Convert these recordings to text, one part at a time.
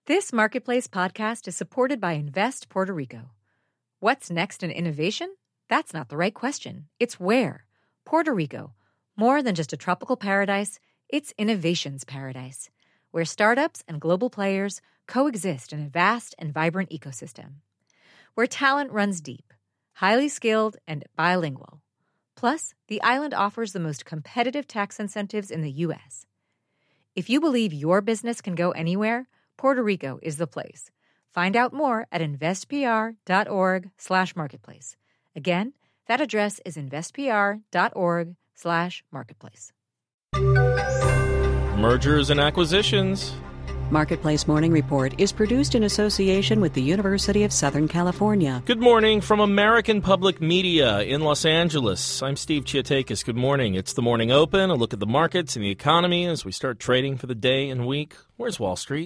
This Marketplace podcast is supported by Invest Puerto Rico. What's next in innovation? That's not the right question. It's where. Puerto Rico. More than just a tropical paradise, it's innovation's paradise, where startups and global players coexist in a vast and vibrant ecosystem. Where talent runs deep, highly skilled, and bilingual. Plus, the island offers the most competitive tax incentives in the U.S. If you believe your business can go anywhere, Puerto Rico is the place. Find out more at investpr.org/marketplace. Again, that address is investpr.org/marketplace. Mergers and acquisitions. Marketplace Morning Report is produced in association with the University of Southern California. Good morning from American Public Media in Los Angeles. I'm Steve Chiatakis. Good morning. It's the Morning Open, a look at the markets and the economy as we start trading for the day and week. Where's Wall Street?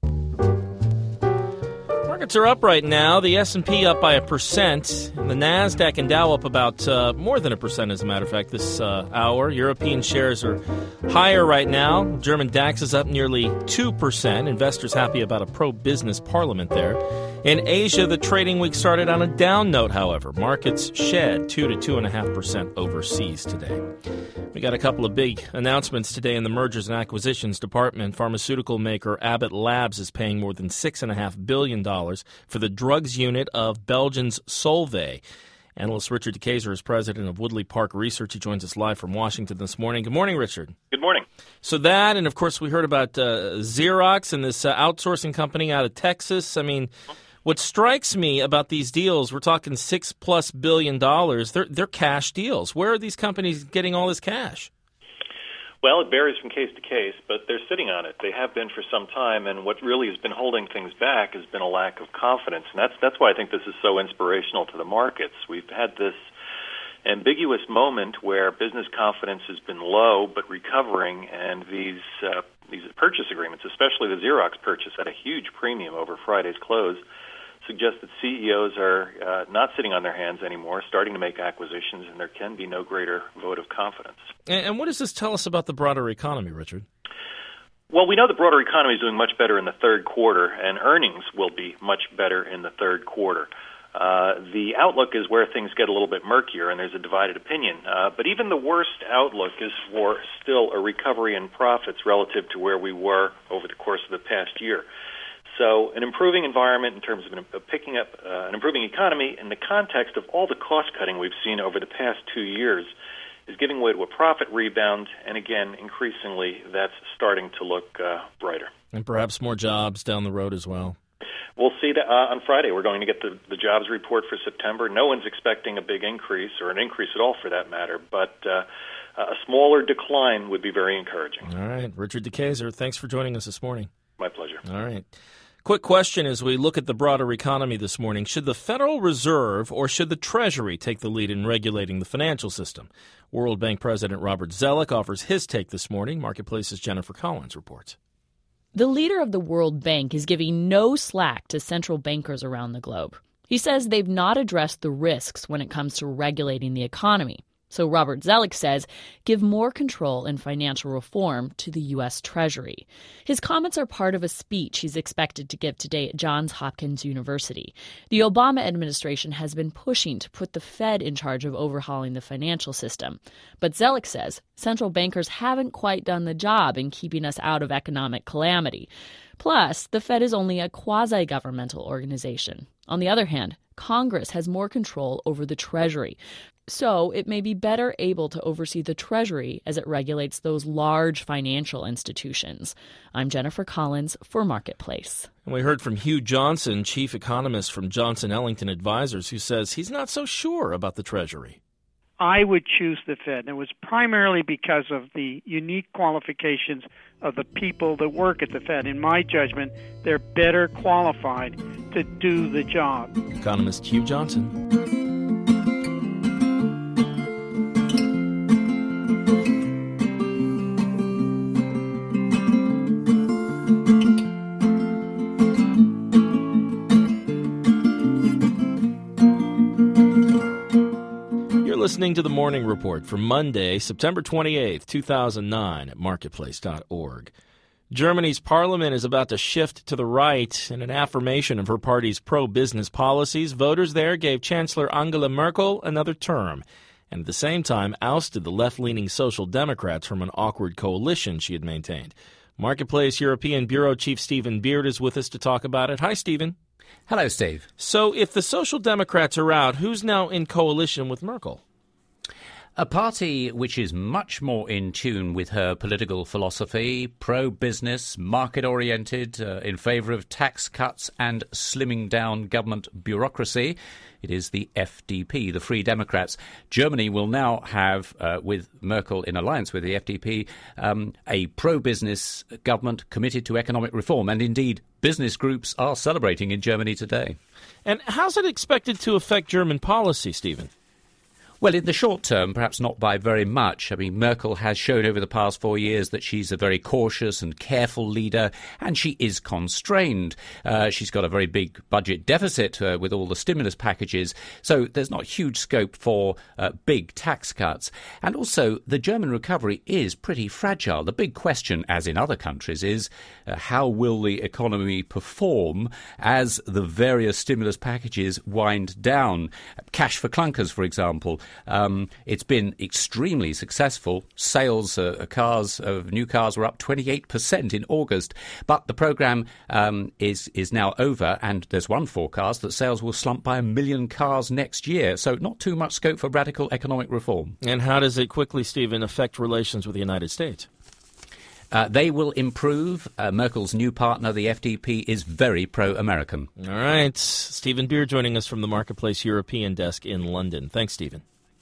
Markets are up right now. The S&P up by 1%. And the NASDAQ and Dow up about more than 1%, as a matter of fact, this hour. European shares are higher right now. German DAX is up nearly 2%. Investors happy about a pro-business parliament there. In Asia, the trading week started on a down note, however. Markets shed 2 to 2.5% overseas today. We got a couple of big announcements today in the Mergers and Acquisitions Department. Pharmaceutical maker Abbott Labs is paying more than $6.5 billion for the drugs unit of Belgium's Solvay. Analyst Richard DeKayser is president of Woodley Park Research. He joins us live from Washington this morning. Good morning, Richard. Good morning. So that, and of course we heard about Xerox and this outsourcing company out of Texas. I mean, what strikes me about these deals, we're talking $6+ billion. They're cash deals. Where are these companies getting all this cash? Well, it varies from case to case, but they're sitting on it. They have been for some time, and what really has been holding things back has been a lack of confidence, and that's why I think this is so inspirational to the markets. We've had this ambiguous moment where business confidence has been low but recovering, and these purchase agreements, especially the Xerox purchase at a huge premium over Friday's close, suggest that CEOs are not sitting on their hands anymore, starting to make acquisitions, and there can be no greater vote of confidence. And what does this tell us about the broader economy, Richard? Well, we know the broader economy is doing much better in the third quarter, and earnings will be much better in the third quarter. The outlook is where things get a little bit murkier, and there's a divided opinion. But even the worst outlook is for still a recovery in profits relative to where we were over the course of the past year. So an improving environment in terms of picking up an improving economy in the context of all the cost-cutting we've seen over the past 2 years is giving way to a profit rebound, and again, increasingly, that's starting to look brighter. And perhaps more jobs down the road as well. We'll see that on Friday. We're going to get the jobs report for September. No one's expecting a big increase, or an increase at all for that matter, but a smaller decline would be very encouraging. All right. Richard DeKayser, thanks for joining us this morning. My pleasure. All right. Quick question as we look at the broader economy this morning. Should the Federal Reserve or should the Treasury take the lead in regulating the financial system? World Bank President Robert Zoellick offers his take this morning. Marketplace's Jennifer Collins reports. The leader of the World Bank is giving no slack to central bankers around the globe. He says they've not addressed the risks when it comes to regulating the economy. So Robert Zoellick says give more control and financial reform to the U.S. Treasury. His comments are part of a speech he's expected to give today at Johns Hopkins University. The Obama administration has been pushing to put the Fed in charge of overhauling the financial system. But Zoellick says central bankers haven't quite done the job in keeping us out of economic calamity. Plus, the Fed is only a quasi-governmental organization. On the other hand, Congress has more control over the Treasury. So it may be better able to oversee the Treasury as it regulates those large financial institutions. I'm Jennifer Collins for Marketplace. And we heard from Hugh Johnson, chief economist from Johnson Ellington Advisors, who says he's not so sure about the Treasury. I would choose the Fed. And it was primarily because of the unique qualifications of the people that work at the Fed. In my judgment, they're better qualified to do the job. Economist Hugh Johnson. Listening to the Morning Report for Monday, September 28th, 2009 at marketplace.org. Germany's parliament is about to shift to the right in an affirmation of her party's pro-business policies. Voters there gave Chancellor Angela Merkel another term, and at the same time ousted the left-leaning Social Democrats from an awkward coalition she had maintained. Marketplace European Bureau Chief Stephen Beard is with us to talk about it. Hi, Stephen. Hello, Steve. So if the Social Democrats are out, who's now in coalition with Merkel? A party which is much more in tune with her political philosophy, pro-business, market-oriented, in favour of tax cuts and slimming down government bureaucracy. It is the FDP, the Free Democrats. Germany will now have, with Merkel in alliance with the FDP, a pro-business government committed to economic reform. And indeed, business groups are celebrating in Germany today. And how's it expected to affect German policy, Stephen? Well, in the short term, perhaps not by very much. I mean, Merkel has shown over the past 4 years that she's a very cautious and careful leader, and she is constrained. She's got a very big budget deficit with all the stimulus packages, so there's not huge scope for big tax cuts. And also, the German recovery is pretty fragile. The big question, as in other countries, is how will the economy perform as the various stimulus packages wind down? Cash for clunkers, for example. It's been extremely successful. Sales of new cars were up 28% in August. But the programme is now over, and there's one forecast that sales will slump by 1 million cars next year. So not too much scope for radical economic reform. And how does it quickly, Stephen, affect relations with the United States? They will improve. Merkel's new partner, the FDP, is very pro-American. All right. Stephen Beard joining us from the Marketplace European desk in London. Thanks, Stephen.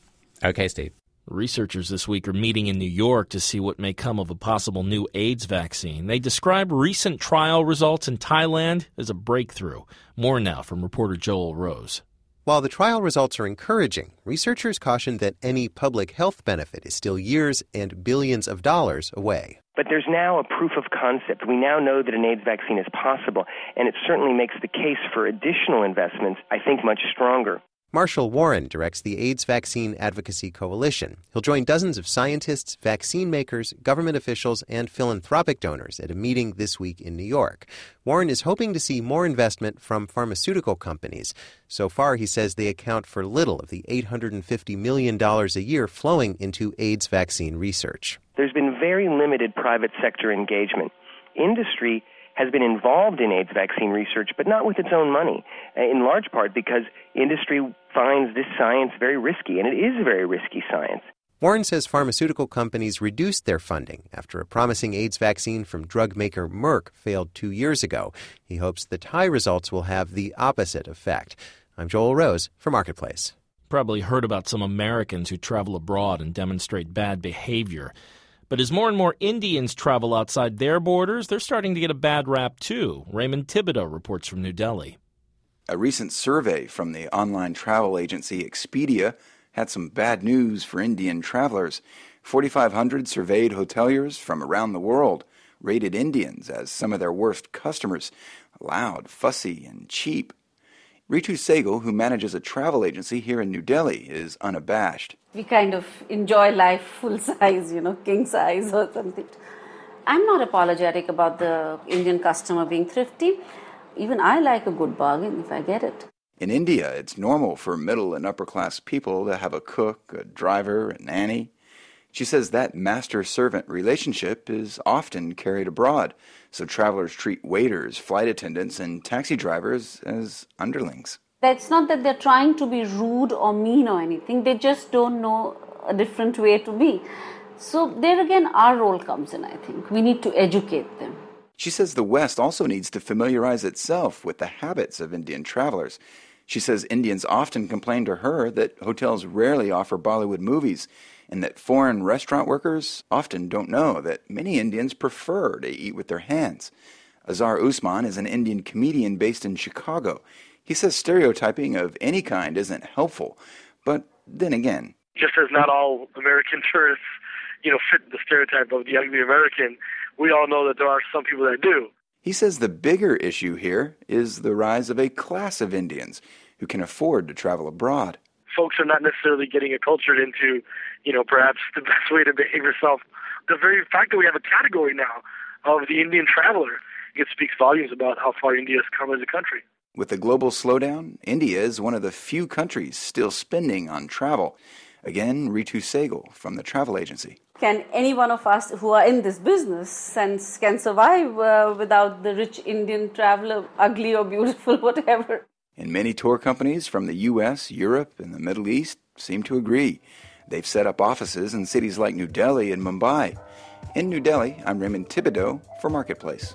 Okay, Steve. Researchers this week are meeting in New York to see what may come of a possible new AIDS vaccine. They describe recent trial results in Thailand as a breakthrough. More now from reporter Joel Rose. While the trial results are encouraging, researchers caution that any public health benefit is still years and billions of dollars away. But there's now a proof of concept. We now know that an AIDS vaccine is possible, and it certainly makes the case for additional investments, I think, much stronger. Marshall Warren directs the AIDS Vaccine Advocacy Coalition. He'll join dozens of scientists, vaccine makers, government officials, and philanthropic donors at a meeting this week in New York. Warren is hoping to see more investment from pharmaceutical companies. So far, he says they account for little of the $850 million a year flowing into AIDS vaccine research. There's been very limited private sector engagement. Industry has been involved in AIDS vaccine research, but not with its own money, in large part because industry finds this science very risky, and it is very risky science. Warren says pharmaceutical companies reduced their funding after a promising AIDS vaccine from drug maker Merck failed 2 years ago. He hopes the Thai results will have the opposite effect. I'm Joel Rose for Marketplace. Probably heard about some Americans who travel abroad and demonstrate bad behavior. But as more and more Indians travel outside their borders, they're starting to get a bad rap, too. Raymond Thibodeau reports from New Delhi. A recent survey from the online travel agency Expedia had some bad news for Indian travelers. 4,500 surveyed hoteliers from around the world rated Indians as some of their worst customers, loud, fussy, and cheap. Ritu Sehgal, who manages a travel agency here in New Delhi, is unabashed. We kind of enjoy life full size, king size or something. I'm not apologetic about the Indian customer being thrifty. Even I like a good bargain if I get it. In India, it's normal for middle and upper class people to have a cook, a driver, a nanny. She says that master-servant relationship is often carried abroad, so travelers treat waiters, flight attendants, and taxi drivers as underlings. It's not that they're trying to be rude or mean or anything. They just don't know a different way to be. So there again, our role comes in, I think. We need to educate them. She says the West also needs to familiarize itself with the habits of Indian travelers. She says Indians often complain to her that hotels rarely offer Bollywood movies, and that foreign restaurant workers often don't know that many Indians prefer to eat with their hands. Azhar Usman is an Indian comedian based in Chicago. He says stereotyping of any kind isn't helpful, but then again, just as not all American tourists, fit the stereotype of the ugly American, we all know that there are some people that do. He says the bigger issue here is the rise of a class of Indians who can afford to travel abroad. Folks are not necessarily getting acculturated into, perhaps the best way to behave yourself. The very fact that we have a category now of the Indian traveler. It speaks volumes about how far India has come as a country. With the global slowdown, India is one of the few countries still spending on travel. Again, Ritu Sehgal from the travel agency. Can any one of us who are in this business and can survive without the rich Indian traveler, ugly or beautiful, whatever? And many tour companies from the U.S., Europe, and the Middle East seem to agree. They've set up offices in cities like New Delhi and Mumbai. In New Delhi, I'm Raymond Thibodeau for Marketplace.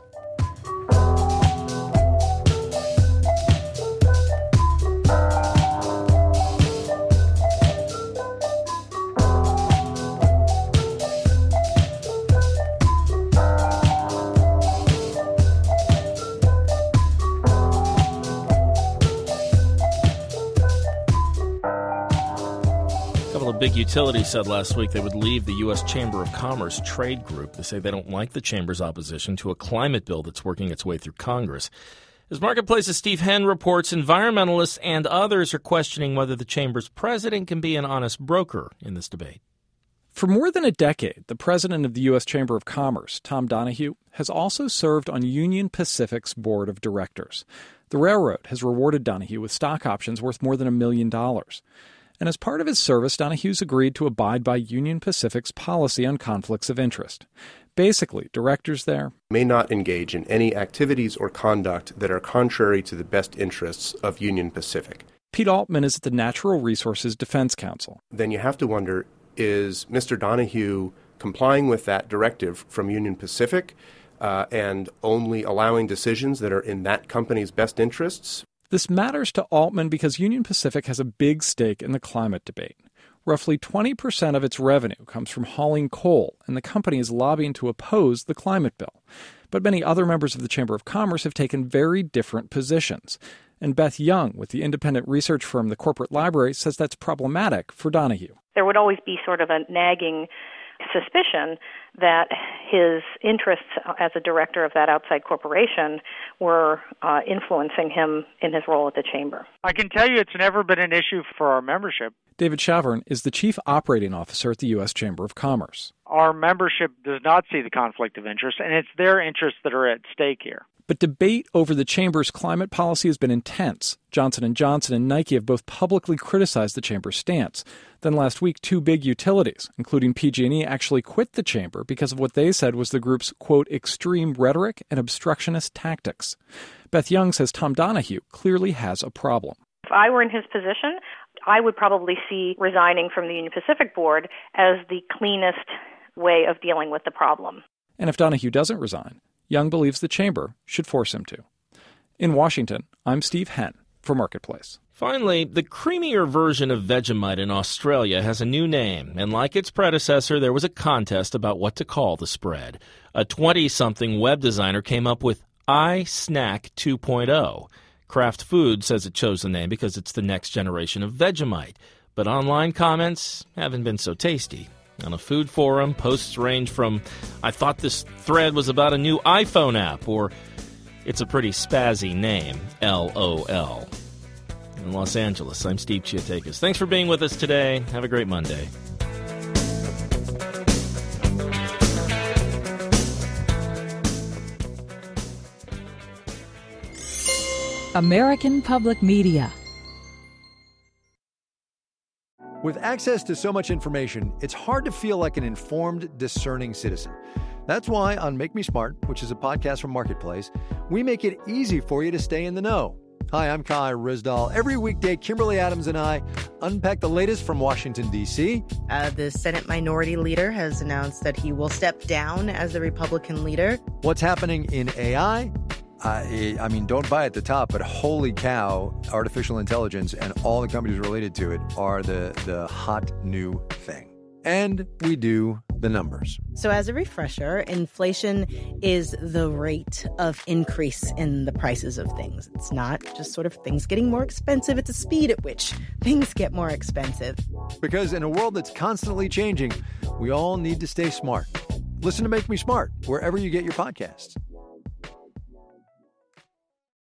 Big utilities said last week they would leave the U.S. Chamber of Commerce trade group. They say they don't like the chamber's opposition to a climate bill that's working its way through Congress. As Marketplace's Steve Henn reports, environmentalists and others are questioning whether the chamber's president can be an honest broker in this debate. For more than a decade, the president of the U.S. Chamber of Commerce, Tom Donahue, has also served on Union Pacific's board of directors. The railroad has rewarded Donahue with stock options worth more than $1 million. And as part of his service, Donahue's agreed to abide by Union Pacific's policy on conflicts of interest. Basically, directors there may not engage in any activities or conduct that are contrary to the best interests of Union Pacific. Pete Altman is at the Natural Resources Defense Council. Then you have to wonder, is Mr. Donahue complying with that directive from Union Pacific and only allowing decisions that are in that company's best interests? This matters to Altman because Union Pacific has a big stake in the climate debate. Roughly 20% of its revenue comes from hauling coal, and the company is lobbying to oppose the climate bill. But many other members of the Chamber of Commerce have taken very different positions. And Beth Young, with the independent research firm The Corporate Library, says that's problematic for Donahue. There would always be sort of a nagging suspicion that his interests as a director of that outside corporation were influencing him in his role at the chamber. I can tell you it's never been an issue for our membership. David Shavern is the chief operating officer at the U.S. Chamber of Commerce. Our membership does not see the conflict of interest, and it's their interests that are at stake here. But debate over the Chamber's climate policy has been intense. Johnson & Johnson and Nike have both publicly criticized the Chamber's stance. Then last week, two big utilities, including PG&E, actually quit the Chamber because of what they said was the group's, quote, extreme rhetoric and obstructionist tactics. Beth Young says Tom Donahue clearly has a problem. If I were in his position, I would probably see resigning from the Union Pacific board as the cleanest way of dealing with the problem. And if Donahue doesn't resign, Young believes the Chamber should force him to. In Washington, I'm Steve Henn for Marketplace. Finally, the creamier version of Vegemite in Australia has a new name, and like its predecessor, there was a contest about what to call the spread. A 20-something web designer came up with iSnack 2.0. Kraft Foods says it chose the name because it's the next generation of Vegemite, but online comments haven't been so tasty. On a food forum, posts range from, I thought this thread was about a new iPhone app, or it's a pretty spazzy name, LOL. In Los Angeles, I'm Steve Chiatakis. Thanks for being with us today. Have a great Monday. American Public Media. With access to so much information, it's hard to feel like an informed, discerning citizen. That's why on Make Me Smart, which is a podcast from Marketplace, we make it easy for you to stay in the know. Hi, I'm Kai Rizdal. Every weekday, Kimberly Adams and I unpack the latest from Washington, D.C. The Senate Minority Leader has announced that he will step down as the Republican leader. What's happening in AI? I mean, don't buy at the top, but holy cow, artificial intelligence and all the companies related to it are the hot new thing. And we do the numbers. So as a refresher, inflation is the rate of increase in the prices of things. It's not just sort of things getting more expensive. It's the speed at which things get more expensive. Because in a world that's constantly changing, we all need to stay smart. Listen to Make Me Smart wherever you get your podcasts.